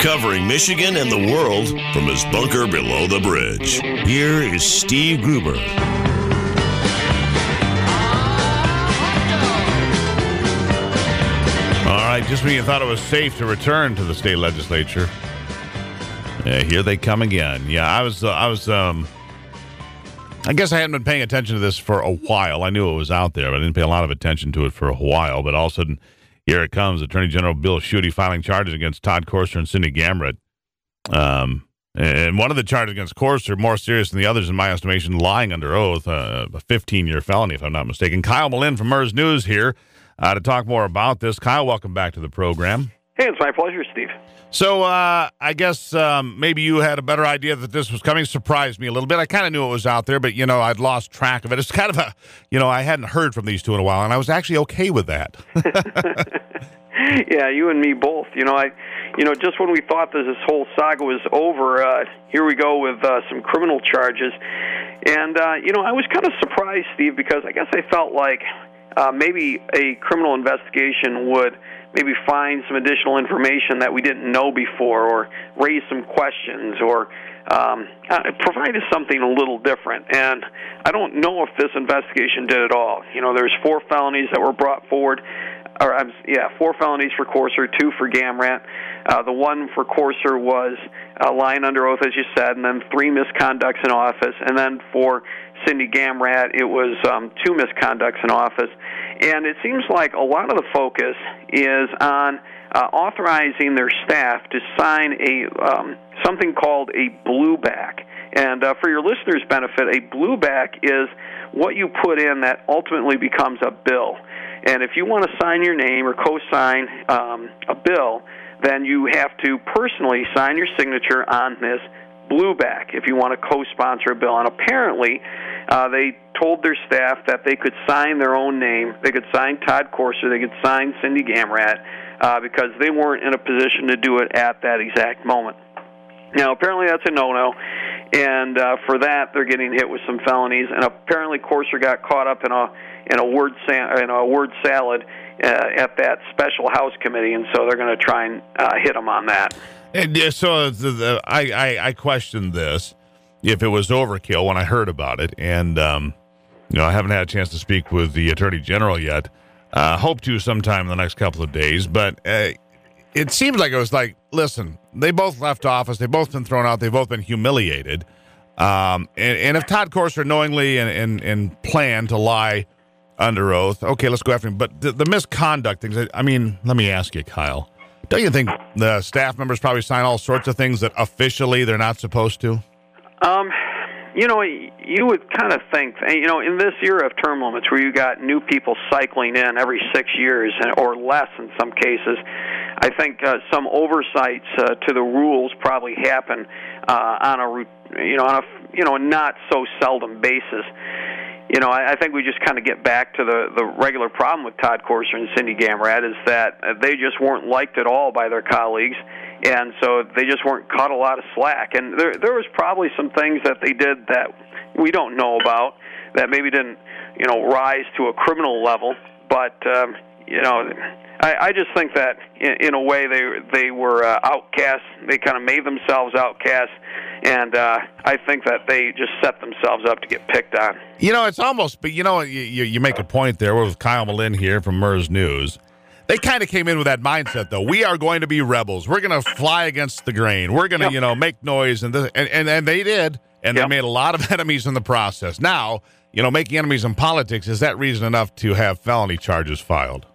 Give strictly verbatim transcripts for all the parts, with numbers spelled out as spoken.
Covering Michigan and the world from his bunker below the bridge. Here is Steve Gruber. All right, just when you thought it was safe to return to the state legislature, yeah, here they come again. Yeah, I was, uh, I was, um, I guess I hadn't been paying attention to this for a while. I knew it was out there, but I didn't pay a lot of attention to it for a while. But all of a sudden, here it comes. Attorney General Bill Schuette filing charges against Todd Courser and Cindy Gamrat. Um, and one of the charges against Courser, more serious than the others, in my estimation, lying under oath, uh, a fifteen-year felony, if I'm not mistaken. Kyle Malin from MERS News here uh, to talk more about this. Kyle, welcome back to the program. Hey, it's my pleasure, Steve. So uh, I guess um, maybe you had a better idea that this was coming. Surprised me a little bit. I kind of knew it was out there, but, you know, I'd lost track of it. It's kind of a, you know, I hadn't heard from these two in a while, and I was actually okay with that. Yeah, you and me both. You know, I, you know, just when we thought that this whole saga was over, uh, here we go with uh, some criminal charges. And, uh, you know, I was kind of surprised, Steve, because I guess I felt like uh, maybe a criminal investigation would maybe find some additional information that we didn't know before, or raise some questions, or um, uh, provide us something a little different. And I don't know if this investigation did it all. You know, there's four felonies that were brought forward, or um, yeah, four felonies for Courser, two for Gamrat. Uh, the one for Courser was uh, lying under oath, as you said, and then three misconducts in office. And then for Cindy Gamrat, it was um, two misconducts in office. And it seems like a lot of the focus is on uh, authorizing their staff to sign a um, something called a blueback. And uh, for your listeners' benefit, a blueback is what you put in that ultimately becomes a bill. And if you want to sign your name or co-sign um, a bill, then you have to personally sign your signature on this blueback if you want to co-sponsor a bill. And apparently, uh, they told their staff that they could sign their own name. They could sign Todd Courser. They could sign Cindy Gamrat uh, because they weren't in a position to do it at that exact moment. Now, apparently that's a no-no, and uh, for that they're getting hit with some felonies. And apparently Courser got caught up in a in a word sa- in a word salad uh, at that special House committee, and so they're going to try and uh, hit him on that. And uh, so the, the, I, I I questioned this if it was overkill when I heard about it, and um, you know I haven't had a chance to speak with the Attorney General yet. Uh, hope to sometime in the next couple of days, but. Uh, It seems like it was like, listen, they both left office. They've both been thrown out. They've both been humiliated. Um, and, and if Todd Courser knowingly and, and, and planned to lie under oath, okay, let's go after him. But the, the misconduct things, I mean, let me ask you, Kyle, don't you think the staff members probably sign all sorts of things that officially they're not supposed to? Um, you know, you would kind of think, you know, in this era of term limits where you got new people cycling in every six years or less in some cases, I think uh, some oversights uh, to the rules probably happen uh, on a, you know, on a, you know, not so seldom basis. You know, I, I think we just kind of get back to the, the regular problem with Todd Courser and Cindy Gamrat is that they just weren't liked at all by their colleagues, and so they just weren't caught a lot of slack. And there there was probably some things that they did that we don't know about that maybe didn't, you know, rise to a criminal level, but, um, you know, I, I just think that in, in a way they they were uh, outcasts. They kind of made themselves outcasts, and uh, I think that they just set themselves up to get picked on. You know, it's almost, but you know, you, you make a point there. We're with Kyle Malin here from MERS News. They kind of came in with that mindset, though. We are going to be rebels. We're going to fly against the grain. We're going to, yep. you know, make noise, and, this, and and and they did, and yep. they made a lot of enemies in the process. Now, you know, making enemies in politics, is that reason enough to have felony charges filed?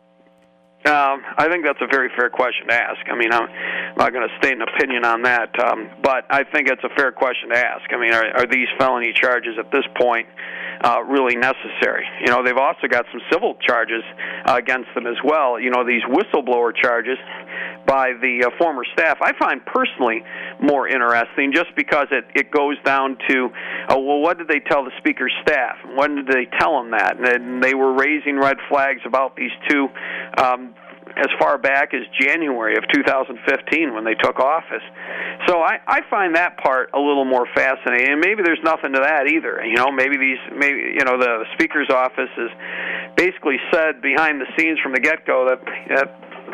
Um, I think that's a very fair question to ask. I mean, I'm not going to state an opinion on that, um, but I think it's a fair question to ask. I mean, are, are these felony charges at this point uh, really necessary? You know, they've also got some civil charges uh, against them as well. You know, these whistleblower charges by the uh, former staff, I find personally more interesting just because it, it goes down to, uh, well, what did they tell the Speaker's staff? When did they tell him that? And they were raising red flags about these two um, as far back as January of two thousand fifteen when they took office. So I, I find that part a little more fascinating. And maybe there's nothing to that either. You know, maybe these, maybe you know, the Speaker's office has basically said behind the scenes from the get-go that, that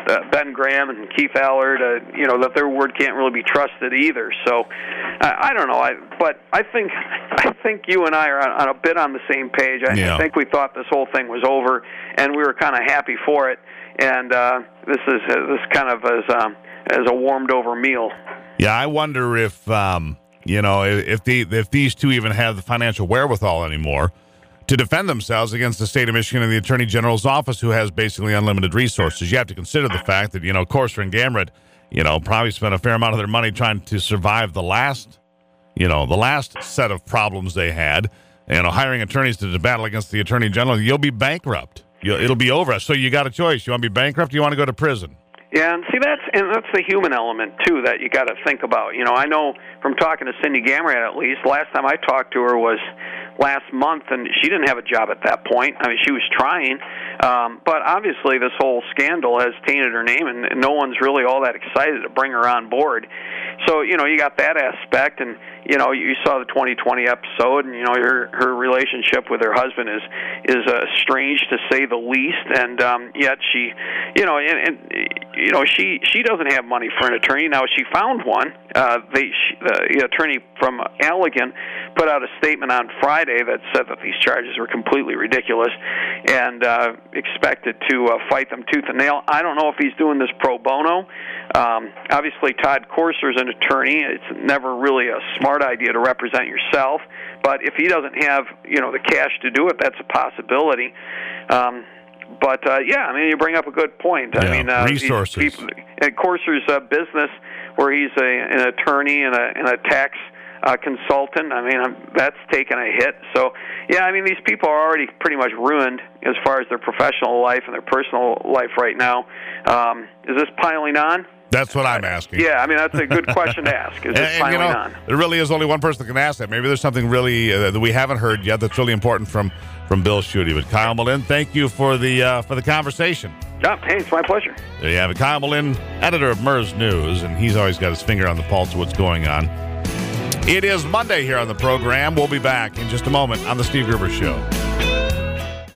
uh, Ben Graham and Keith Allard, uh, you know, that their word can't really be trusted either. So uh, I don't know. I but I think I think you and I are on, on a bit on the same page. I, yeah. I think we thought this whole thing was over, and we were kind of happy for it. And uh, this is uh, this kind of as um, as a warmed over meal. Yeah, I wonder if um, you know if the if these two even have the financial wherewithal anymore to defend themselves against the state of Michigan and the Attorney General's office, who has basically unlimited resources. You have to consider the fact that, you know, Courser and Gamrot, you know, probably spent a fair amount of their money trying to survive the last, you know, the last set of problems they had. You know, hiring attorneys to battle against the Attorney General, you'll be bankrupt. You'll, it'll be over. So you got a choice. You want to be bankrupt or you want to go to prison? Yeah, and see, that's and that's the human element, too, that you got to think about. You know, I know from talking to Cindy Gamrot, at least, last time I talked to her was last month, and she didn't have a job at that point. I mean, she was trying, um, but obviously this whole scandal has tainted her name, and, and no one's really all that excited to bring her on board. So, you know, you got that aspect, and, you know, you saw the twenty twenty episode, and, you know, her her relationship with her husband is is uh, strange, to say the least, and um, yet she, you know, and, and you know, she she doesn't have money for an attorney. Now, she found one. Uh, they, she, the attorney from Allegan put out a statement on Friday that said that these charges were completely ridiculous and uh, expected to uh, fight them tooth and nail. I don't know if he's doing this pro bono. Um, obviously, Todd Courser's an attorney. It's never really a smart idea to represent yourself, but if he doesn't have, you know, the cash to do it, that's a possibility. Um, but uh, yeah, I mean, you bring up a good point. Yeah, I mean, uh, resources. People, and Courser's uh, business, where he's a, an attorney and a, and a tax uh, consultant. I mean, um, that's taken a hit. So, yeah, I mean, these people are already pretty much ruined as far as their professional life and their personal life right now. Um, is this piling on? That's what I'm asking. Yeah, I mean, that's a good question to ask. Is and, this and, piling you know, on? There really is only one person that can ask that. Maybe there's something really uh, that we haven't heard yet that's really important from, from Bill Schuette. But Kyle Malin, thank you for the uh, for the conversation. Yeah, hey, it's my pleasure. There you have it. Kyle Malin, editor of M E R S News, and he's always got his finger on the pulse of what's going on. It is Monday here on the program. We'll be back in just a moment on The Steve Gruber Show.